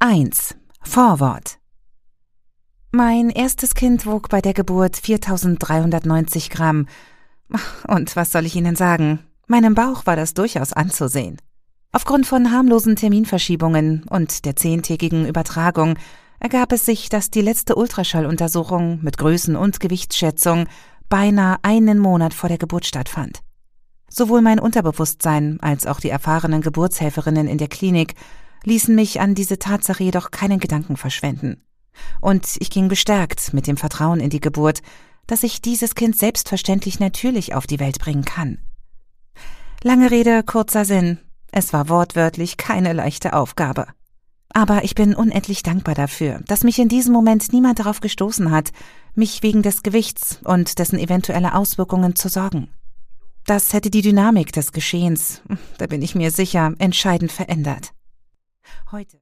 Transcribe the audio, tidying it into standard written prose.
1. Vorwort. Mein erstes Kind wog bei der Geburt 4.390 Gramm. Und was soll ich Ihnen sagen? Meinem Bauch war das durchaus anzusehen. Aufgrund von harmlosen Terminverschiebungen und der 10-tägigen Übertragung ergab es sich, dass die letzte Ultraschalluntersuchung mit Größen- und Gewichtsschätzung beinahe einen Monat vor der Geburt stattfand. Sowohl mein Unterbewusstsein als auch die erfahrenen Geburtshelferinnen in der Klinik ließen mich an diese Tatsache jedoch keinen Gedanken verschwenden. Und ich ging bestärkt mit dem Vertrauen in die Geburt, dass ich dieses Kind selbstverständlich natürlich auf die Welt bringen kann. Lange Rede, kurzer Sinn. Es war wortwörtlich keine leichte Aufgabe. Aber ich bin unendlich dankbar dafür, dass mich in diesem Moment niemand darauf gestoßen hat, mich wegen des Gewichts und dessen eventuelle Auswirkungen zu sorgen. Das hätte die Dynamik des Geschehens, da bin ich mir sicher, entscheidend verändert. Heute